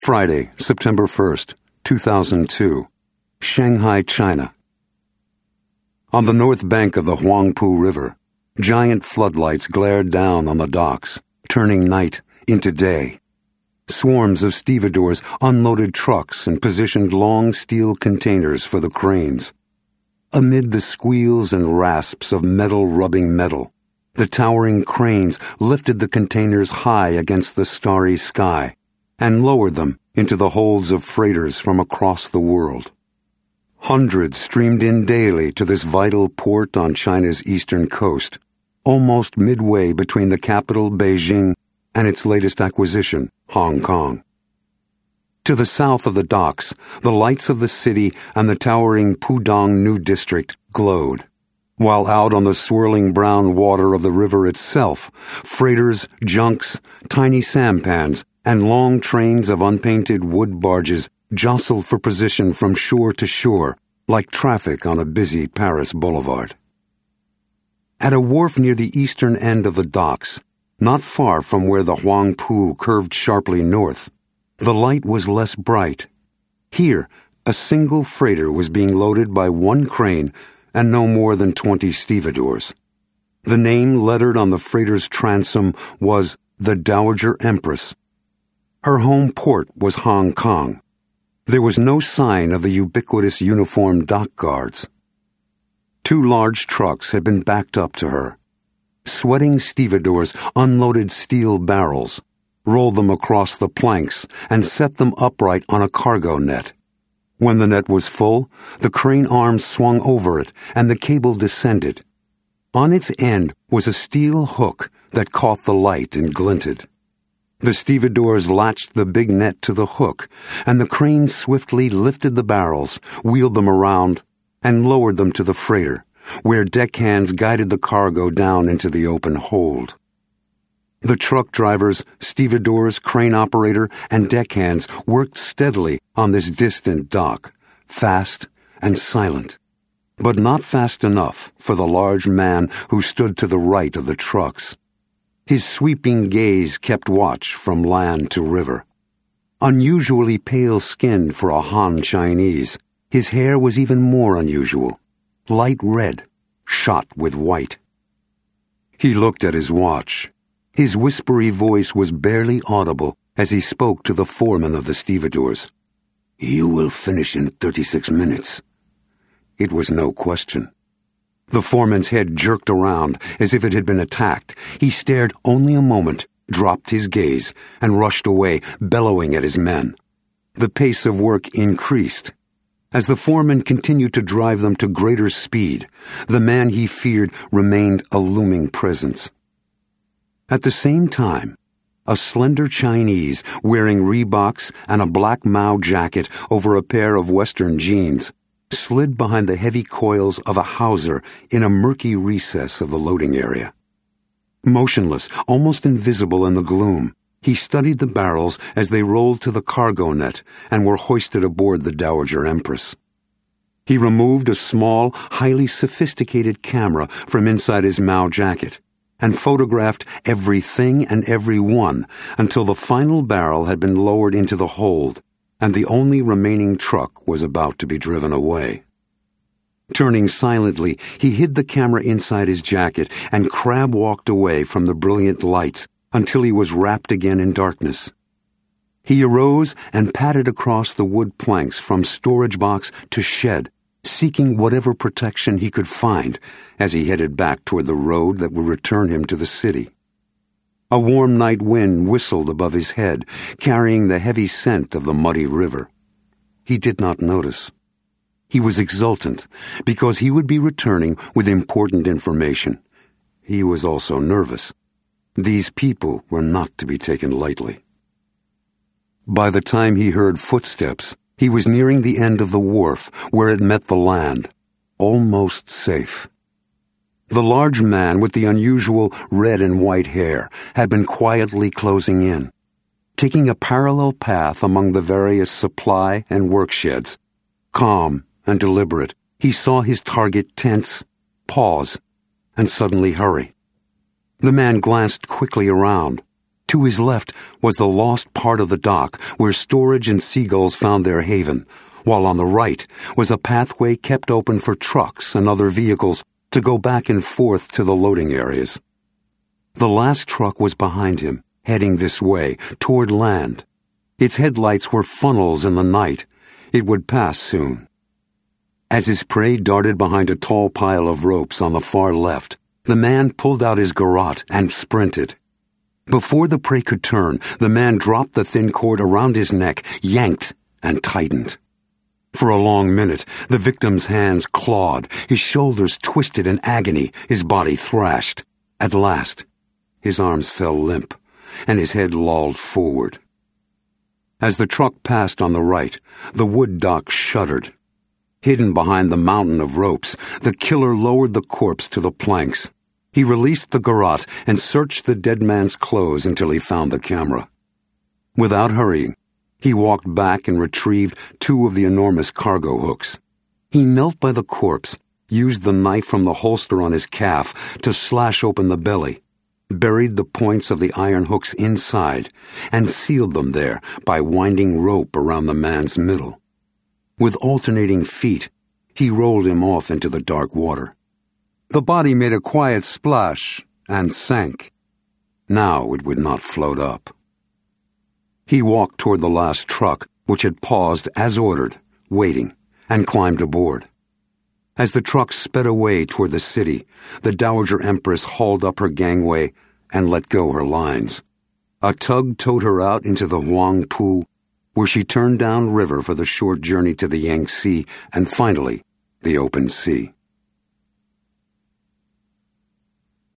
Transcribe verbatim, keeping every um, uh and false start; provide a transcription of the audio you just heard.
Friday, September first, two thousand two, Shanghai, China. On the north bank of the Huangpu River, giant floodlights glared down on the docks, turning night into day. Swarms of stevedores unloaded trucks and positioned long steel containers for the cranes. Amid the squeals and rasps of metal rubbing metal, the towering cranes lifted the containers high against the starry sky and lowered them into the holds of freighters from across the world. Hundreds streamed in daily to this vital port on China's eastern coast, almost midway between the capital, Beijing, and its latest acquisition, Hong Kong. To the south of the docks, the lights of the city and the towering Pudong New District glowed, while out on the swirling brown water of the river itself, freighters, junks, tiny sampans, and long trains of unpainted wood barges jostled for position from shore to shore, like traffic on a busy Paris boulevard. At a wharf near the eastern end of the docks, not far from where the Huangpu curved sharply north, the light was less bright. Here, a single freighter was being loaded by one crane and no more than twenty stevedores. The name lettered on the freighter's transom was the Dowager Empress. Her home port was Hong Kong. There was no sign of the ubiquitous uniformed dock guards. Two large trucks had been backed up to her. Sweating stevedores unloaded steel barrels, rolled them across the planks, and set them upright on a cargo net. When the net was full, the crane arms swung over it, and the cable descended. On its end was a steel hook that caught the light and glinted. The stevedores latched the big net to the hook, and the crane swiftly lifted the barrels, wheeled them around, and lowered them to the freighter, where deckhands guided the cargo down into the open hold. The truck drivers, stevedores, crane operator, and deckhands worked steadily on this distant dock, fast and silent, but not fast enough for the large man who stood to the right of the trucks. His sweeping gaze kept watch from land to river. Unusually pale-skinned for a Han Chinese, his hair was even more unusual, light red, shot with white. He looked at his watch. His whispery voice was barely audible as he spoke to the foreman of the stevedores. "You will finish in thirty-six minutes." It was no question. The foreman's head jerked around as if it had been attacked. He stared only a moment, dropped his gaze, and rushed away, bellowing at his men. The pace of work increased. As the foreman continued to drive them to greater speed, the man he feared remained a looming presence. At the same time, a slender Chinese wearing Reeboks and a black Mao jacket over a pair of Western jeans slid behind the heavy coils of a hawser in a murky recess of the loading area. Motionless, almost invisible in the gloom, he studied the barrels as they rolled to the cargo net and were hoisted aboard the Dowager Empress. He removed a small, highly sophisticated camera from inside his Mao jacket and photographed everything and everyone until the final barrel had been lowered into the hold and the only remaining truck was about to be driven away. Turning silently, he hid the camera inside his jacket and crab-walked away from the brilliant lights until he was wrapped again in darkness. He arose and padded across the wood planks from storage box to shed, seeking whatever protection he could find as he headed back toward the road that would return him to the city. A warm night wind whistled above his head, carrying the heavy scent of the muddy river. He did not notice. He was exultant because he would be returning with important information. He was also nervous. These people were not to be taken lightly. By the time he heard footsteps, he was nearing the end of the wharf where it met the land, almost safe. The large man with the unusual red and white hair had been quietly closing in, taking a parallel path among the various supply and work sheds. Calm and deliberate, he saw his target tense, pause, and suddenly hurry. The man glanced quickly around. To his left was the lost part of the dock where storage and seagulls found their haven, while on the right was a pathway kept open for trucks and other vehicles to go back and forth to the loading areas. The last truck was behind him, heading this way, toward land. Its headlights were funnels in the night. It would pass soon. As his prey darted behind a tall pile of ropes on the far left, the man pulled out his garrote and sprinted. Before the prey could turn, the man dropped the thin cord around his neck, yanked, and tightened. For a long minute, the victim's hands clawed, his shoulders twisted in agony, his body thrashed. At last, his arms fell limp, and his head lolled forward. As the truck passed on the right, the wood dock shuddered. Hidden behind the mountain of ropes, the killer lowered the corpse to the planks. He released the garrote and searched the dead man's clothes until he found the camera. Without hurrying, he walked back and retrieved two of the enormous cargo hooks. He knelt by the corpse, used the knife from the holster on his calf to slash open the belly, buried the points of the iron hooks inside, and sealed them there by winding rope around the man's middle. With alternating feet, he rolled him off into the dark water. The body made a quiet splash and sank. Now it would not float up. He walked toward the last truck, which had paused as ordered, waiting, and climbed aboard. As the truck sped away toward the city, the Dowager Empress hauled up her gangway and let go her lines. A tug towed her out into the Huangpu, where she turned down river for the short journey to the Yangtze and finally the open sea.